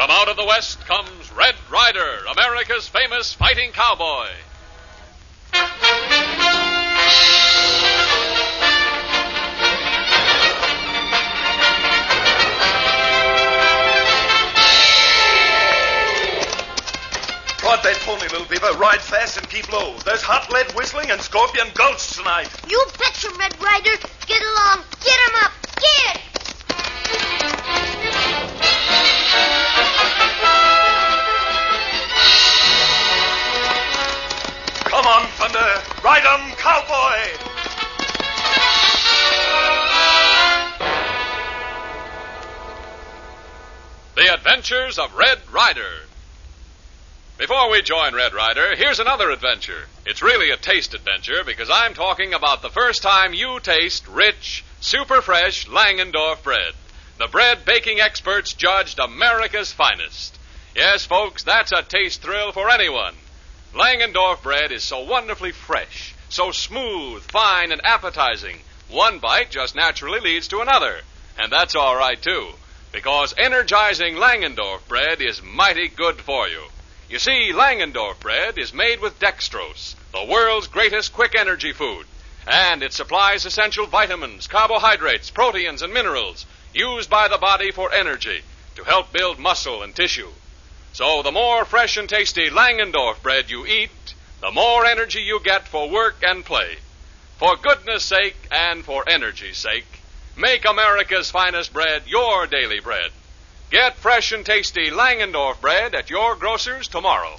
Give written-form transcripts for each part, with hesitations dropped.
From out of the West comes Red Ryder, America's famous fighting cowboy. Ride that pony, little beaver. Ride fast and keep low. There's hot lead whistling and scorpion gulch tonight. You betcha, Red Ryder. Get along. Get him up. Get! Come on, Thunder. Ride 'em, cowboy. The Adventures of Red Ryder. Before we join Red Ryder, here's another adventure. It's really a taste adventure because I'm talking about the first time you taste rich, super fresh Langendorf bread. The bread baking experts judged America's finest. Yes, folks, that's a taste thrill for anyone. Langendorf bread is so wonderfully fresh, so smooth, fine, and appetizing. One bite just naturally leads to another. And that's all right, too, because energizing Langendorf bread is mighty good for you. You see, Langendorf bread is made with dextrose, the world's greatest quick energy food. And it supplies essential vitamins, carbohydrates, proteins, and minerals used by the body for energy to help build muscle and tissue. So the more fresh and tasty Langendorf bread you eat, the more energy you get for work and play. For goodness sake and for energy's sake, make America's finest bread your daily bread. Get fresh and tasty Langendorf bread at your grocer's tomorrow.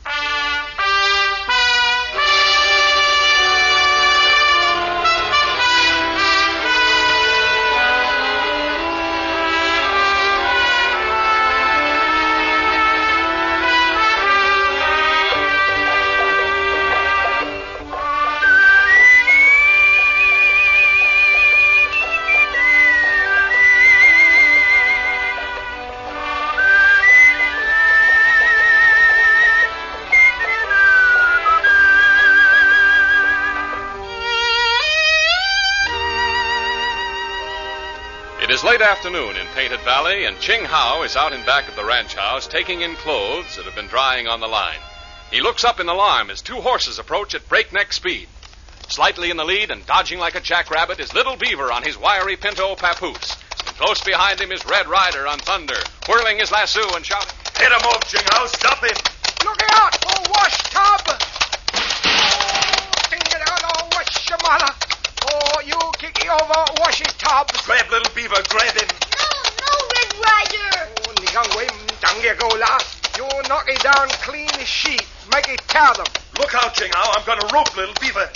It is late afternoon in Painted Valley, and Ching Hao is out in back of the ranch house taking in clothes that have been drying on the line. He looks up in alarm as two horses approach at breakneck speed. Slightly in the lead and dodging like a jackrabbit is Little Beaver on his wiry pinto papoose. And close behind him is Red Ryder on Thunder, whirling his lasso and shouting, Hit him off, Ching Hao. Stop him. Look out! Oh, wash tub! Oh, sing it out, oh, wash your mother. Oh, you kick it over, wash it tub. Grab Little Beaver. Grab him. No, Red Ryder. Oh,你看我唔等嘢夠啦. You knock it down clean as sheet. Make it tear them. Look out, Ching Hao. I'm going to rope Little Beaver.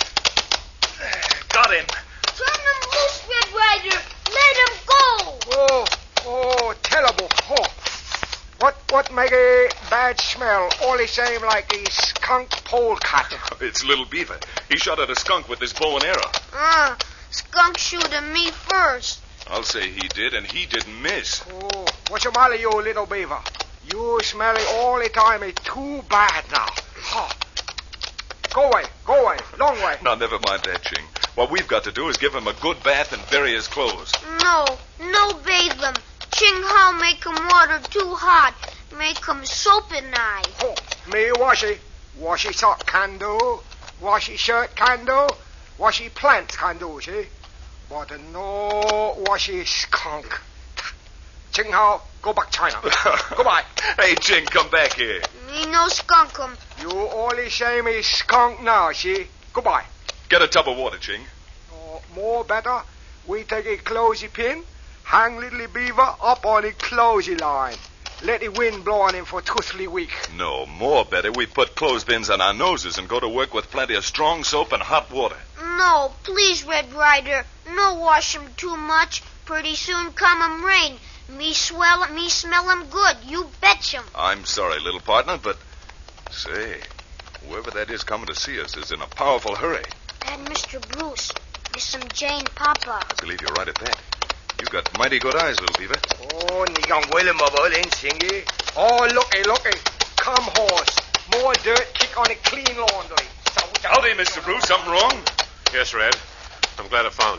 Got him. Turn him loose, Red Ryder. Let him go. Oh, terrible. Oh. What make a bad smell? All the same like a skunk polecat. It's Little Beaver. He shot at a skunk with his bow and arrow. Skunk shoot at me first. I'll say he did, and he didn't miss. Oh, what's the matter, you little beaver? You smell it all the time. It's too bad now. Oh. Go away. Long way. Now, never mind that, Ching. What we've got to do is give him a good bath and bury his clothes. No bathe him. Ching Hao make him water too hot. Make him soap at night. Oh, me washy. Washy sock can do. Washy shirt can do. Washy plants can do, see? But no washy skunk. Ching Hao, go back China. Goodbye. Hey, Ching, come back here. Me no skunk him. You only say me skunk now, see? Goodbye. Get a tub of water, Ching. Oh, more better. We take a clothespin, hang Little Beaver up on a clothesline. Let the wind blow on him for 2-3 weeks. No, more better. We put clothespins on our noses and go to work with plenty of strong soap and hot water. No, please, Red Ryder. No wash him too much. Pretty soon come him rain. Me smell him good. You betch him. I'm sorry, little partner, but... Say, whoever that is coming to see us is in a powerful hurry. And Mr. Bruce. Miss Jane Papa. I believe you're right at that. You got mighty good eyes, Little Beaver. Oh,你讲为了么不能行的? Oh, looky. Come, horse. More dirt, kick on a clean laundry. Howdy, Mr. Bruce. Something wrong? Yes, Red. I'm glad I found you.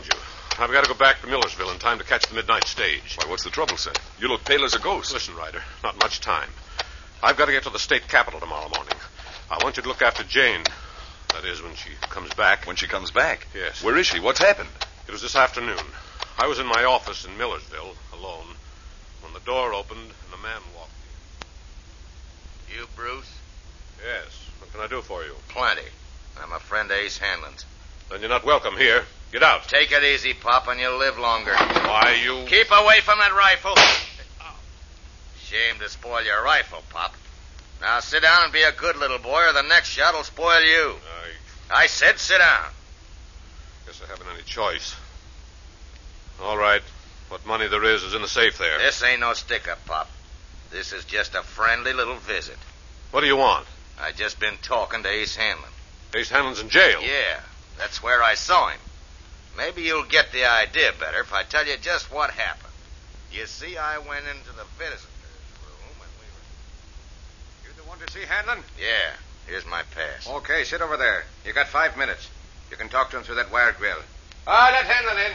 I've got to go back to Millersville in time to catch the midnight stage. Why, what's the trouble, sir? You look pale as a ghost. Listen, Ryder, not much time. I've got to get to the state capitol tomorrow morning. I want you to look after Jane. That is, when she comes back. When she comes back? Yes. Where is she? What's happened? It was this afternoon. I was in my office in Millersville, alone, when the door opened and a man walked in. You, Bruce? Yes. What can I do for you? Plenty. I'm a friend of Ace Hanlon's. Then you're not welcome here. Get out. Take it easy, Pop, and you'll live longer. Why, you... Keep away from that rifle. Shame to spoil your rifle, Pop. Now sit down and be a good little boy, or the next shot will spoil you. I said sit down. Guess I haven't any choice. All right. What money there is in the safe there. This ain't no stick-up, Pop. This is just a friendly little visit. What do you want? I just been talking to Ace Hanlon. Ace Hanlon's in jail. Yeah, that's where I saw him. Maybe you'll get the idea better if I tell you just what happened. You see, I went into the visitor's room and we were... You the one to see Hanlon? Yeah, here's my pass. Okay, sit over there. You got 5 minutes. You can talk to him through that wire grill. Let Hanlon in.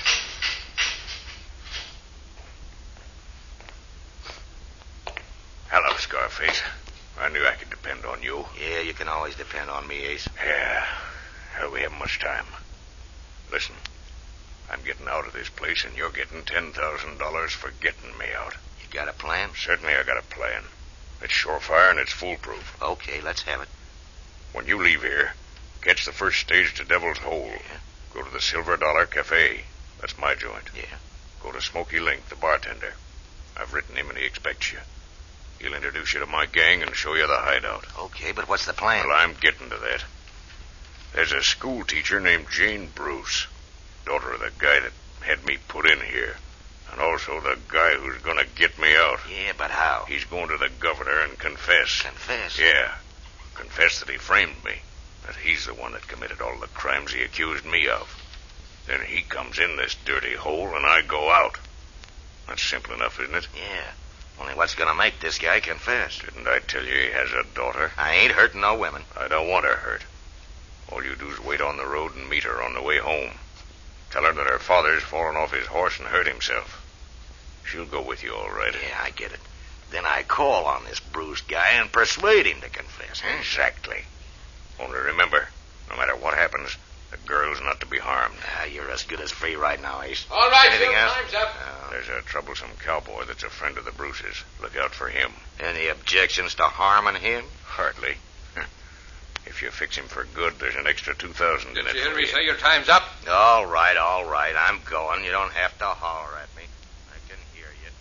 Hello, Scarface. I knew I could depend on you. Yeah, you can always depend on me, Ace. Yeah. We haven't much time. Listen, I'm getting out of this place, and you're getting $10,000 for getting me out. You got a plan? Certainly I got a plan. It's surefire and it's foolproof. Okay, let's have it. When you leave here, catch the first stage to Devil's Hole. Yeah. Go to the Silver Dollar Cafe. That's my joint. Yeah. Go to Smoky Link, the bartender. I've written him and he expects you. He'll introduce you to my gang and show you the hideout. Okay, but what's the plan? Well, I'm getting to that. There's a school teacher named Jane Bruce, daughter of the guy that had me put in here, and also the guy who's going to get me out. Yeah, but how? He's going to the governor and confess. Confess? Yeah. Confess that he framed me, that he's the one that committed all the crimes he accused me of. Then he comes in this dirty hole and I go out. That's simple enough, isn't it? Yeah. Only what's going to make this guy confess? Didn't I tell you he has a daughter? I ain't hurting no women. I don't want her hurt. All you do is wait on the road and meet her on the way home. Tell her that her father's fallen off his horse and hurt himself. She'll go with you, all right. Yeah, I get it. Then I call on this Bruce guy and persuade him to confess, huh? Exactly. Only remember, no matter what happens, the girl's not to be harmed. You're as good as free right now, Ace. All right, Anything else? time's up. There's a troublesome cowboy that's a friend of the Bruces. Look out for him. Any objections to harming him? Hardly. If you fix him for good, there's an extra $2,000 in it. Did you hear for me you. say your time's up? All right. I'm going. You don't have to holler at me. I can hear you.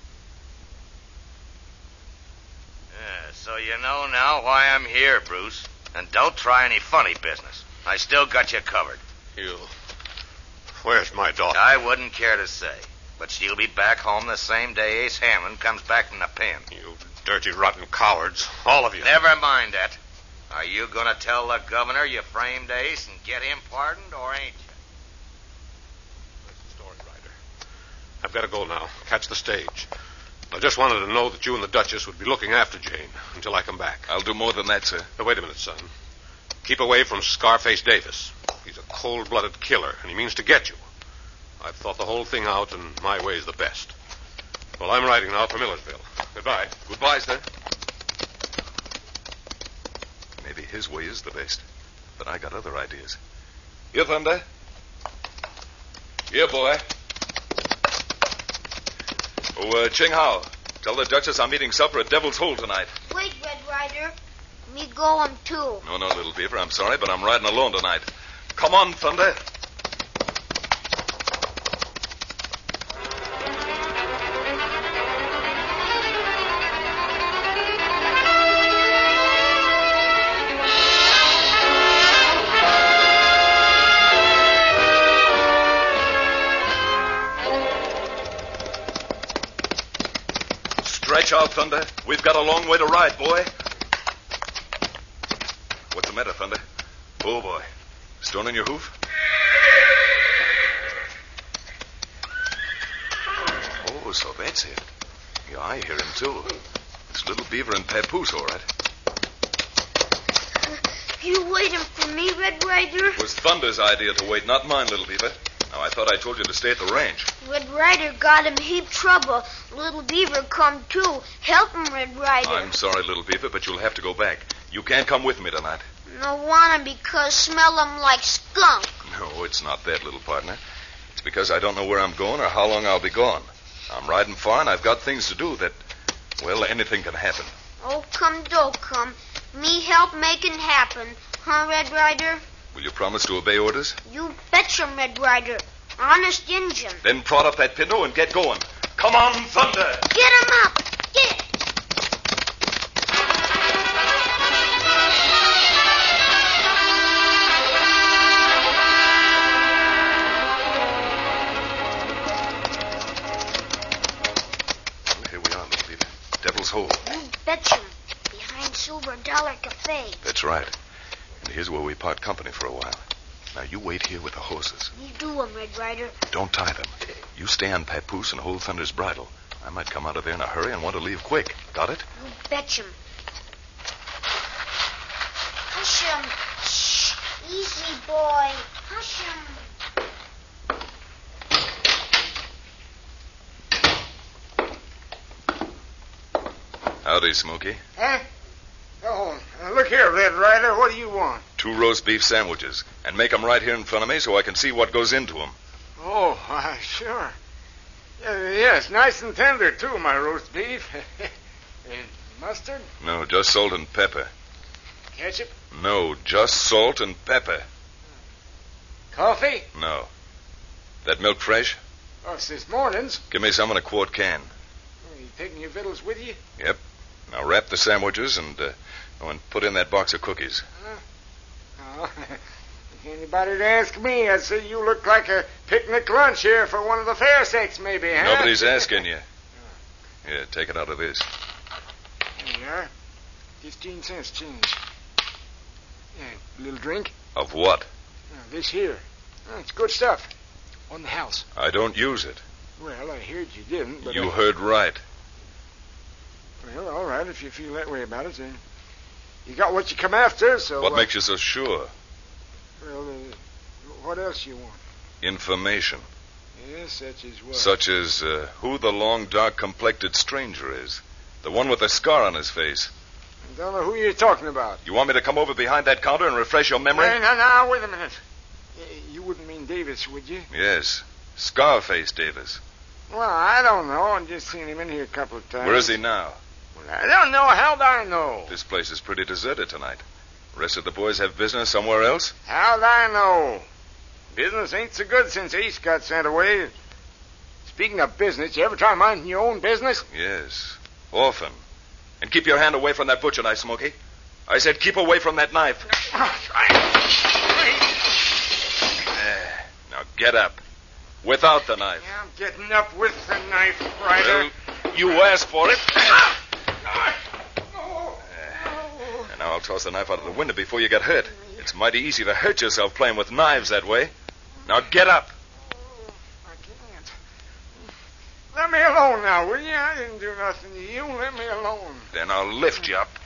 So you know now why I'm here, Bruce. And don't try any funny business. I still got you covered. You... Where's my daughter? I wouldn't care to say. But she'll be back home the same day Ace Hanlon comes back from the pen. You dirty, rotten cowards. All of you. Never mind that. Are you going to tell the governor you framed Ace and get him pardoned, or ain't you? That's the story, Ryder. I've got to go now. Catch the stage. I just wanted to know that you and the Duchess would be looking after Jane until I come back. I'll do more than that, sir. Now, wait a minute, son. Keep away from Scarface Davis. He's a cold-blooded killer, and he means to get you. I've thought the whole thing out, and my way's the best. Well, I'm riding now for Millersville. Goodbye. Goodbye, sir. Maybe his way is the best, but I got other ideas. Here, Thunder. Here, boy. Oh, Ching Hao, tell the Duchess I'm eating supper at Devil's Hole tonight. Wait, Red Ryder. Me going too. No, little beaver, I'm sorry, but I'm riding alone tonight. Come on, Thunder. Stretch out, Thunder. We've got a long way to ride, boy. What's the matter, Thunder? Oh, boy. Stone in your hoof? Oh, so that's it. Yeah, I hear him, too. It's Little Beaver and Papoose, all right. You waiting for me, Red Ryder? It was Thunder's idea to wait, not mine, Little Beaver. Now, I thought I told you to stay at the range. Red Ryder got him heap trouble. Little Beaver come too. Help him, Red Ryder. I'm sorry, Little Beaver, but you'll have to go back. You can't come with me tonight. No want him because smell him like skunk. No, it's not that, little partner. It's because I don't know where I'm going or how long I'll be gone. I'm riding far, and I've got things to do that, well, anything can happen. Oh, come, do come. Me help making happen. Huh, Red Ryder? Will you promise to obey orders? You betcha, Red Ryder. Honest Injun. Then prod up that pinto and get going. Come on, Thunder. Get him up. Get. Well, here we are, Little Beaver. Devil's Hole. You betcha. Behind Silver Dollar Cafe. That's right. And here's where we part company for a while. Now, you wait here with the horses. You do 'em, Red Ryder. Don't tie them. You stay on Papoose and hold Thunder's bridle. I might come out of there in a hurry and want to leave quick. Got it? You betcha. Hush 'em. Shh. Easy, boy. Hush 'em. Howdy, Smoky. Huh? Oh, look here, Red Ryder. What do you want? 2 roast beef sandwiches. And make 'em right here in front of me so I can see what goes into 'em. Oh, sure. Yes, nice and tender, too, my roast beef. And mustard? No, just salt and pepper. Ketchup? No, just salt and pepper. Coffee? No. That milk fresh? Oh, it's this morning's. Give me some in a quart can. Oh, you taking your victuals with you? Yep. Now wrap the sandwiches and put in that box of cookies. Oh, if anybody'd ask me, I'd say you look like a picnic lunch here for one of the fair sex, maybe, huh? Nobody's asking you. Here, take it out of this. There you are. 15 cents change. Yeah, a little drink? Of what? This here. It's good stuff. On the house. I don't use it. Well, I heard you didn't, but... You heard right. Well, all right, if you feel that way about it, then... You got what you come after, so... What makes you so sure? Well, what else you want? Information. Yes, such as what? Such as who the long, dark-complected stranger is. The one with the scar on his face. I don't know who you're talking about. You want me to come over behind that counter and refresh your memory? Now, wait a minute. You wouldn't mean Davis, would you? Yes. Scarface Davis. Well, I don't know. I've just seen him in here a couple of times. Where is he now? Well, I don't know. How'd I know? This place is pretty deserted tonight. The rest of the boys have business somewhere else? How'd I know? Business ain't so good since Ace got sent away. Speaking of business, you ever try minding your own business? Yes. Often. And keep your hand away from that butcher knife, Smoky. I said keep away from that knife. Now get up. Without the knife. Yeah, I'm getting up with the knife, Ryder. Well, you asked for it. And now I'll toss the knife out of the window before you get hurt. It's mighty easy to hurt yourself playing with knives that way. Now get up. I can't. Let me alone now, will you? I didn't do nothing to you. Let me alone. Then I'll lift you up.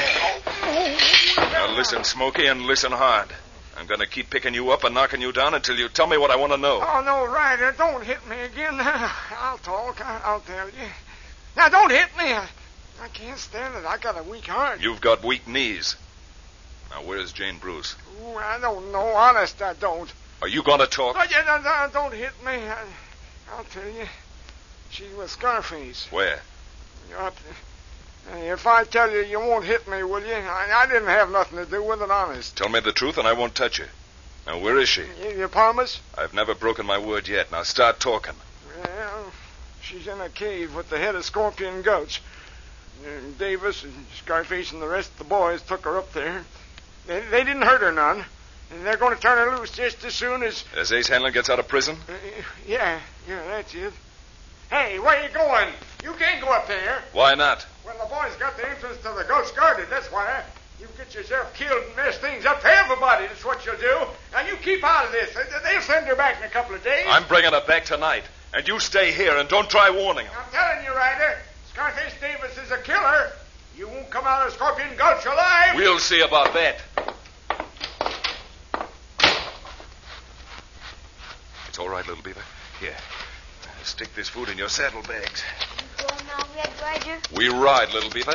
Now listen, Smoky, and listen hard. I'm going to keep picking you up and knocking you down until you tell me what I want to know. Oh, no, Ryder, don't hit me again. I'll talk. I'll tell you. Now, don't hit me. I can't stand it. I got a weak heart. You've got weak knees. Now, where's Jane Bruce? Ooh, I don't know. Honest, I don't. Are you going to talk? Oh, yeah, no, don't hit me. I'll tell you. She was Scarface. Where? Up there. If I tell you, you won't hit me, will you? I didn't have nothing to do with it, honest. Tell me the truth and I won't touch you. Now, where is she? You promise? I've never broken my word yet. Now, start talking. Well, she's in a cave with the head of Scorpion Gulch. Davis and Scarface and the rest of the boys took her up there. They didn't hurt her none. And they're going to turn her loose just as soon as... As Ace Hanlon gets out of prison? Yeah, that's it. Hey, where you going? You can't go up there. Why not? Well, the boys got the entrance to the gulch guarded, that's why. You get yourself killed and mess things up for everybody, that's what you'll do. Now, you keep out of this. They'll send her back in a couple of days. I'm bringing her back tonight. And you stay here and don't try warning her. I'm telling you, Ryder, Scarface Davis is a killer. You won't come out of Scorpion Gulch alive. We'll see about that. It's all right. Little Beaver. Here. Stick this food in your saddlebags. You go now, Red Ryder? We ride, Little Beaver.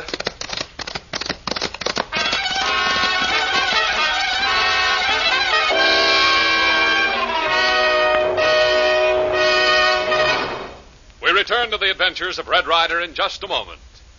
We return to the adventures of Red Ryder in just a moment.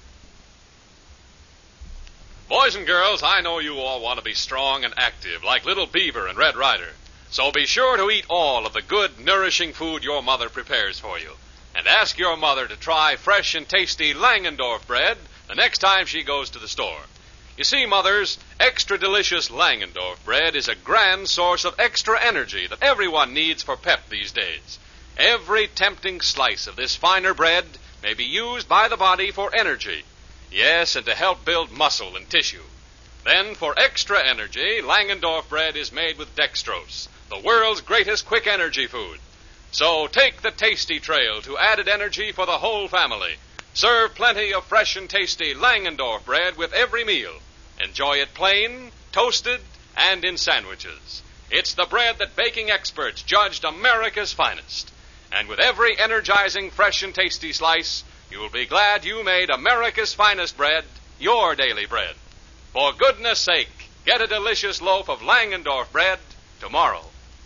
Boys and girls, I know you all want to be strong and active like Little Beaver and Red Ryder. So be sure to eat all of the good, nourishing food your mother prepares for you. And ask your mother to try fresh and tasty Langendorf bread the next time she goes to the store. You see, mothers, extra delicious Langendorf bread is a grand source of extra energy that everyone needs for pep these days. Every tempting slice of this finer bread may be used by the body for energy. Yes, and to help build muscle and tissue. Then, for extra energy, Langendorf bread is made with dextrose, the world's greatest quick energy food. So take the tasty trail to added energy for the whole family. Serve plenty of fresh and tasty Langendorf bread with every meal. Enjoy it plain, toasted, and in sandwiches. It's the bread that baking experts judged America's finest. And with every energizing, fresh and tasty slice, you'll be glad you made America's finest bread your daily bread. For goodness sake, get a delicious loaf of Langendorf bread tomorrow.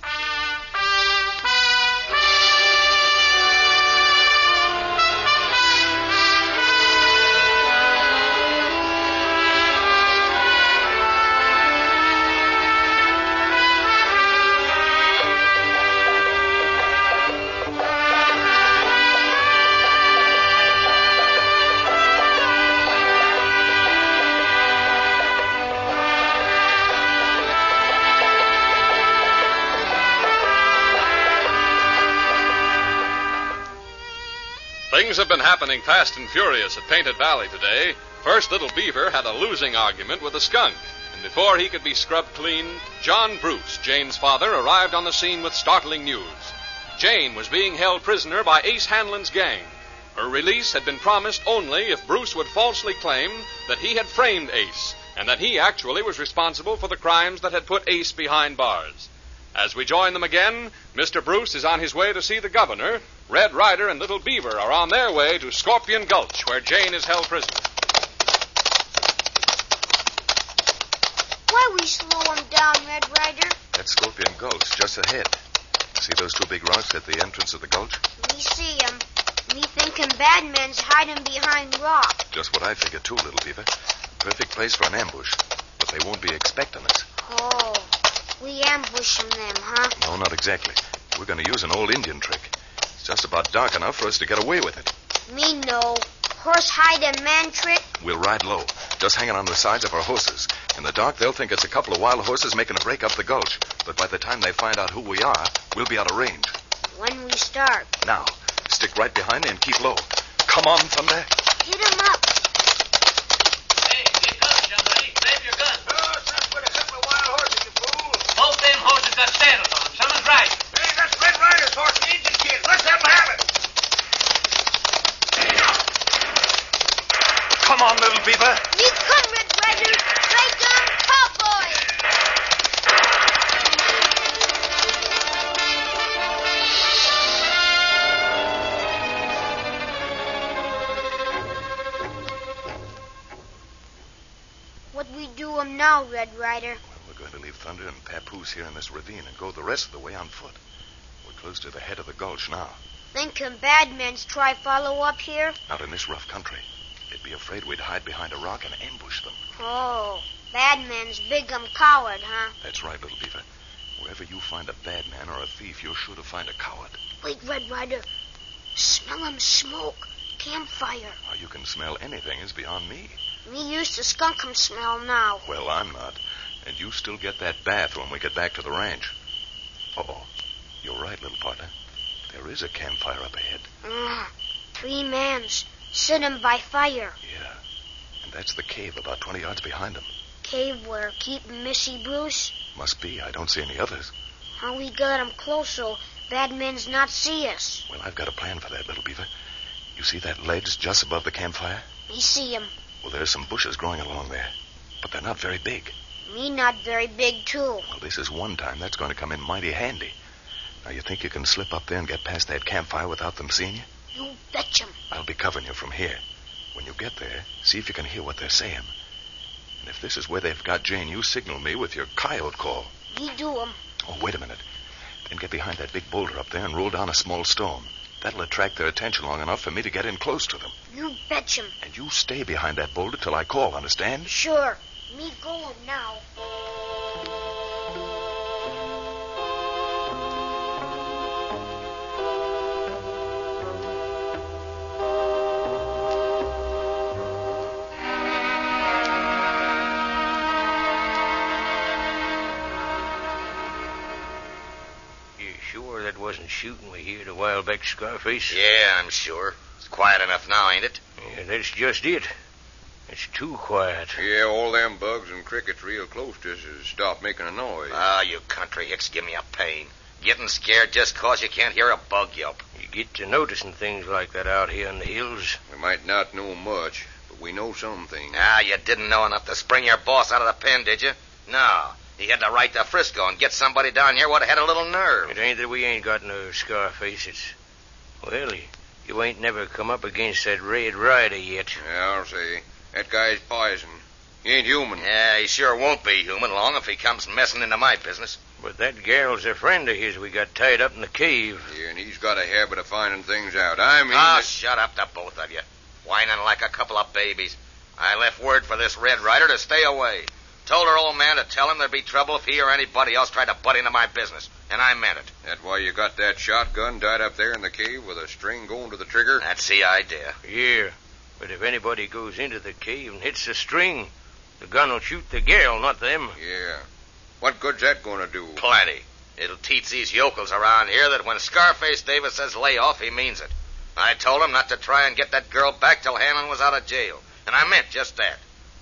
Things have been happening fast and furious at Painted Valley today. First, Little Beaver had a losing argument with a skunk. And before he could be scrubbed clean, John Bruce, Jane's father, arrived on the scene with startling news. Jane was being held prisoner by Ace Hanlon's gang. Her release had been promised only if Bruce would falsely claim that he had framed Ace, and that he actually was responsible for the crimes that had put Ace behind bars. As we join them again, Mr. Bruce is on his way to see the governor. Red Ryder and Little Beaver are on their way to Scorpion Gulch, where Jane is held prisoner. Why we slow him down, Red Ryder? That's Scorpion Gulch, just ahead. See those two big rocks at the entrance of the gulch? Me see him. Me thinking bad men's hiding behind rock. Just what I figured, too, Little Beaver. Perfect place for an ambush. But they won't be expecting us. Oh, we ambushing them, huh? No, not exactly. We're going to use an old Indian trick. It's just about dark enough for us to get away with it. Me know. Horse hiding man trick? We'll ride low, just hanging on the sides of our horses. In the dark, they'll think it's a couple of wild horses making a break up the gulch. But by the time they find out who we are, we'll be out of range. When we start? Now, stick right behind me and keep low. Come on, Thunder. Hit him up. Hey, get guns, somebody. Grab your gun. Oh, that's with a couple of wild horses, you fool. Both them horses got saddles on them. Someone's right. Hey, that's Red Ryder's horse, the Indian kid. Let's have him have it. Come on, Little Beaver. Me come, Red Ryder. Right down, cowboy. What we do him now, Red Ryder? Well, we're going to leave Thunder and Papoose here in this ravine and go the rest of the way on foot. We're close to the head of the gulch now. Thinking bad men's try follow up here? Not in this rough country. They'd be afraid we'd hide behind a rock and ambush them. Oh, bad men's big coward, huh? That's right, Little Beaver. Wherever you find a bad man or a thief, you're sure to find a coward. Wait, Red Ryder. Smell 'em smoke. Campfire. How you can smell anything is beyond me. Me used to skunk 'em smell now. Well, I'm not. And you still get that bath when we get back to the ranch. Uh-oh. You're right, little partner. There is a campfire up ahead. 3 mans sitting by fire. Yeah. And that's the cave about 20 yards behind them. Cave where keep Missy Bruce? Must be. I don't see any others. How we got 'em close so bad men's not see us? Well, I've got a plan for that, Little Beaver. You see that ledge just above the campfire? Me see 'em. Well, there's some bushes growing along there. But they're not very big. Me not very big, too. Well, this is one time that's going to come in mighty handy. Now, you think you can slip up there and get past that campfire without them seeing you? You betcha. I'll be covering you from here. When you get there, see if you can hear what they're saying. And if this is where they've got Jane, you signal me with your coyote call. Me do 'em. Oh, wait a minute. Then get behind that big boulder up there and roll down a small stone. That'll attract their attention long enough for me to get in close to them. You betcha. And you stay behind that boulder till I call, understand? Sure. Me going now. Sure that wasn't shooting we heard a while back, Scarface? Yeah, I'm sure. It's quiet enough now, ain't it? Yeah, that's just it. It's too quiet. Yeah, all them bugs and crickets real close to us has stopped making a noise. Ah, you country hicks give me a pain. Getting scared just 'cause you can't hear a bug yelp. You get to noticing things like that out here in the hills. We might not know much, but we know some things. Ah, you didn't know enough to spring your boss out of the pen, did you? No. He had to write to Frisco and get somebody down here what had a little nerve. It ain't that we ain't got no Scarface. It's... Well, you ain't never come up against that Red Rider yet. Yeah, I'll say. That guy's poison. He ain't human. Yeah, he sure won't be human long if he comes messing into my business. But that gal's a friend of his we got tied up in the cave. Yeah, and he's got a habit of finding things out. I mean... Ah, shut up, the both of you. Whining like a couple of babies. I left word for this Red Rider to stay away. Told her old man to tell him there'd be trouble if he or anybody else tried to butt into my business. And I meant it. That's why you got that shotgun tied up there in the cave with a string going to the trigger? That's the idea. Yeah, but if anybody goes into the cave and hits the string, the gun will shoot the gal, not them. Yeah. What good's that going to do? Plenty. It'll teach these yokels around here that when Scarface Davis says lay off, he means it. I told him not to try and get that girl back till Hanlon was out of jail. And I meant just that.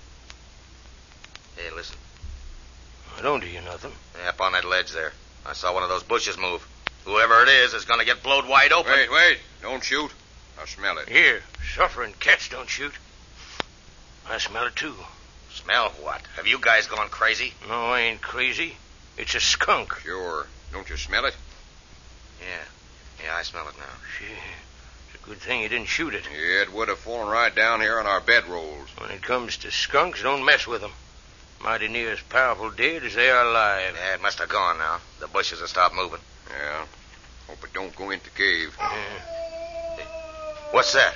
Hey, listen. I don't hear nothing. Up on that ledge there. I saw one of those bushes move. Whoever it is going to get blowed wide open. Wait. Don't shoot. I smell it. Here, suffering cats don't shoot. I smell it, too. Smell what? Have you guys gone crazy? No, I ain't crazy. It's a skunk. Sure. Don't you smell it? Yeah, I smell it now. Shit. It's a good thing you didn't shoot it. Yeah, it would have fallen right down here on our bedrolls. When it comes to skunks, don't mess with them. Mighty near as powerful dead as they are alive. Yeah, it must have gone now. The bushes have stopped moving. Yeah. Hope it don't go into the cave. Yeah. Hey, what's that?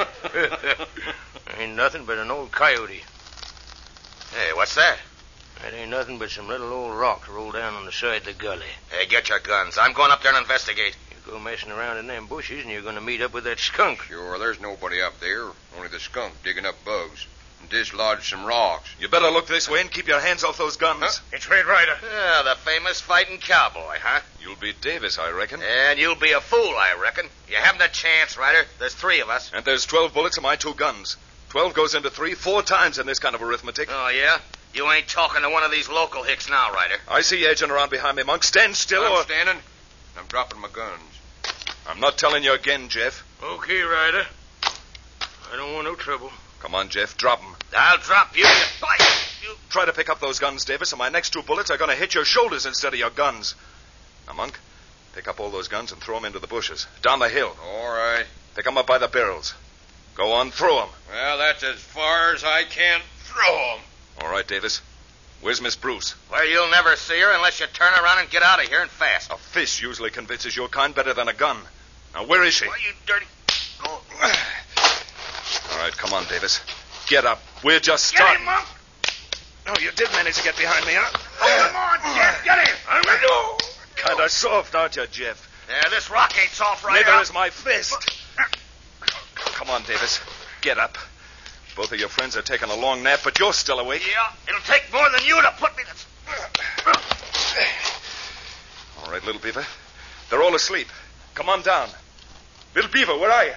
Ain't nothing but an old coyote. Hey, what's that? That ain't nothing but some little old rocks rolled down on the side of the gully. Hey, get your guns. I'm going up there and investigate. You go messing around in them bushes and you're going to meet up with that skunk. Sure, there's nobody up there. Only the skunk digging up bugs. And dislodged some rocks. You better look this way and keep your hands off those guns. Huh? It's Red Rider. Yeah, the famous fighting cowboy, huh? You'll beat Davis, I reckon. And you'll be a fool, I reckon. You haven't a chance, Ryder. There's 3 of us. And there's 12 bullets in my 2 guns. 12 goes into 3 4 times in this kind of arithmetic. Oh, yeah? You ain't talking to one of these local hicks now, Ryder. I see you edging around behind me, Monk. Stand still I'm or... standing. I'm dropping my guns. I'm not telling you again, Jeff. Okay, Ryder. I don't want no trouble. Come on, Jeff. Drop 'em. I'll drop you. You try to pick up those guns, Davis, and my next 2 bullets are going to hit your shoulders instead of your guns. Now, Monk, pick up all those guns and throw 'em into the bushes. Down the hill. All right. Pick 'em up by the barrels. Go on, throw 'em. Well, that's as far as I can throw 'em. All right, Davis. Where's Miss Bruce? Well, you'll never see her unless you turn around and get out of here and fast. A fish usually convinces your kind better than a gun. Now, where is she? Why, you dirty... All right, come on, Davis. Get up. We're just Get starting. him, Monk. No, you did manage to get behind me, huh? Come on, Jeff. Get him. I'm going to... Kind of soft, aren't you, Jeff? Yeah, this rock ain't soft, Ryder. Neither is my fist. Come on, Davis. Get up. Both of your friends are taking a long nap, but you're still awake. Yeah, it'll take more than you to put me to... All right, Little Beaver. They're all asleep. Come on down. Little Beaver, where are you?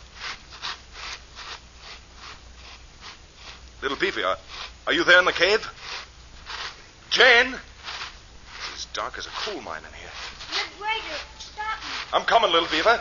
Little Beaver, are you there in the cave? Jane? It's as dark as a coal mine in here. Red Rider, stop me. I'm coming, Little Beaver.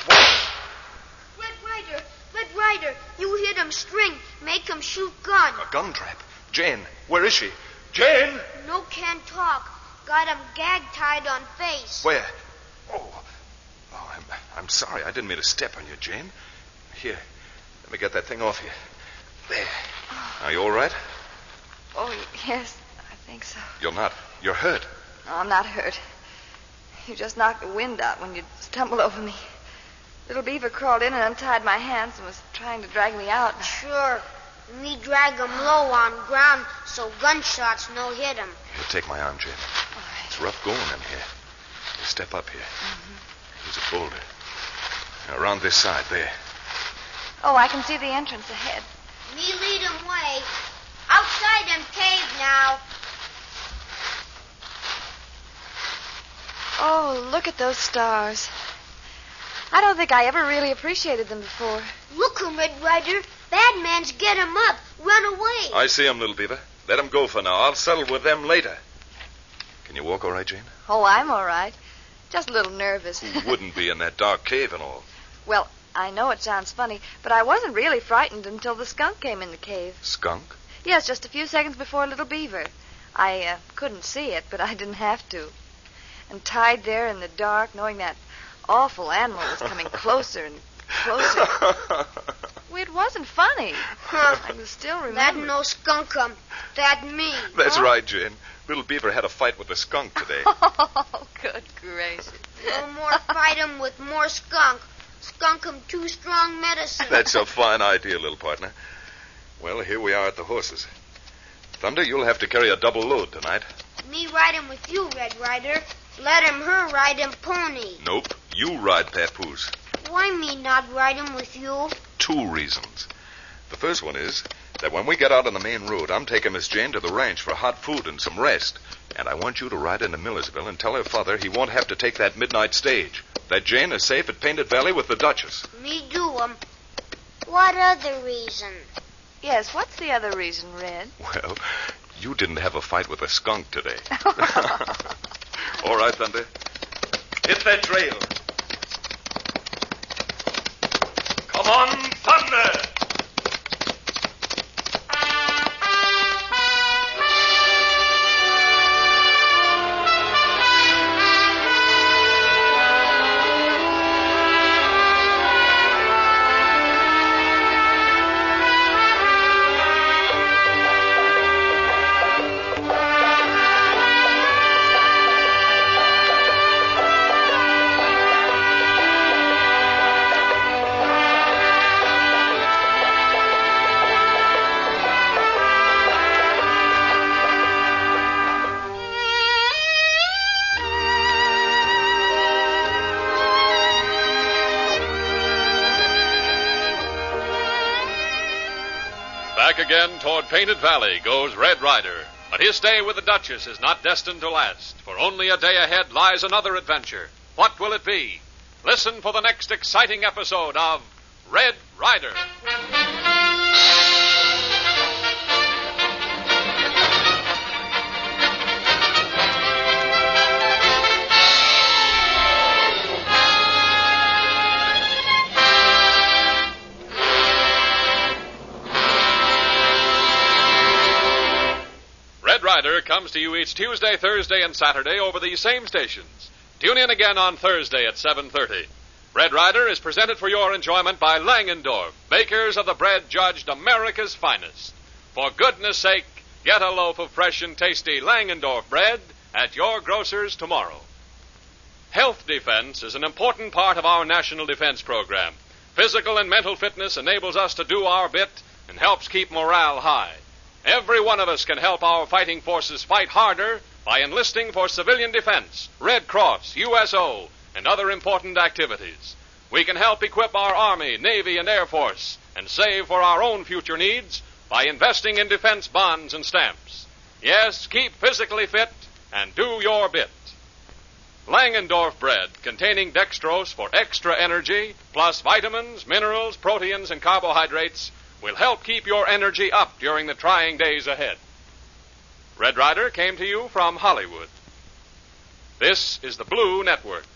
Red Rider, you hit him string. Make him shoot gun. A gun trap. Jane, where is she? Jane! No can talk. Got him gag tied on face. Where? I'm sorry. I didn't mean to step on you, Jane. Here, let me get that thing off you. There. Are you all right? Oh, yes, I think so. You're not. You're hurt. No, I'm not hurt. You just knocked the wind out when you stumbled over me. Little Beaver crawled in and untied my hands and was trying to drag me out. Sure. Me drag him low on ground so gunshots no hit him. Here, take my arm, Jane. All right. It's rough going in here. You step up here. Mm-hmm. Here's a boulder. Now, around this side, there. Oh, I can see the entrance ahead. Me lead him way. Outside them cave now. Oh, look at those stars. I don't think I ever really appreciated them before. Look 'em, Red Ryder. Bad man's get 'em up. Run away. I see 'em, Little Beaver. Let 'em go for now. I'll settle with them later. Can you walk all right, Jane? Oh, I'm all right. Just a little nervous. Who wouldn't be in that dark cave and all? Well, I know it sounds funny, but I wasn't really frightened until the skunk came in the cave. Skunk? Yes, just a few seconds before Little Beaver. I couldn't see it, but I didn't have to. And tied there in the dark, knowing that awful animal was coming closer and closer. It wasn't funny. I can still remember. That no skunk-um. That me. That's right, Jane. Little Beaver had a fight with the skunk today. Oh, good gracious. No more fight 'em with more skunk. Skunk 'em too strong medicine. That's a fine idea, little partner. Well, here we are at the horses. Thunder, you'll have to carry a double load tonight. Me ride 'em with you, Red Ryder. Let her ride 'em pony. Nope. You ride Papoose. Why me not ride 'em with you? 2 reasons. The first one is that when we get out on the main road, I'm taking Miss Jane to the ranch for hot food and some rest. And I want you to ride into Millersville and tell her father he won't have to take that midnight stage. That Jane is safe at Painted Valley with the Duchess. Me do 'em. What other reason? Yes, what's the other reason, Red? Well, you didn't have a fight with a skunk today. All right, Thunder. Hit that trail. Come on, Thunder! Back again toward Painted Valley goes Red Ryder. But his stay with the Duchess is not destined to last, for only a day ahead lies another adventure. What will it be? Listen for the next exciting episode of Red Ryder. Red Ryder comes to you each Tuesday, Thursday, and Saturday over these same stations. Tune in again on Thursday at 7:30. Red Ryder is presented for your enjoyment by Langendorf, bakers of the bread judged America's finest. For goodness sake, get a loaf of fresh and tasty Langendorf bread at your grocer's tomorrow. Health defense is an important part of our national defense program. Physical and mental fitness enables us to do our bit and helps keep morale high. Every one of us can help our fighting forces fight harder by enlisting for civilian defense, Red Cross, USO, and other important activities. We can help equip our Army, Navy, and Air Force and save for our own future needs by investing in defense bonds and stamps. Yes, keep physically fit and do your bit. Langendorf bread, containing dextrose for extra energy, plus vitamins, minerals, proteins, and carbohydrates, will help keep your energy up during the trying days ahead. Red Ryder came to you from Hollywood. This is the Blue Network.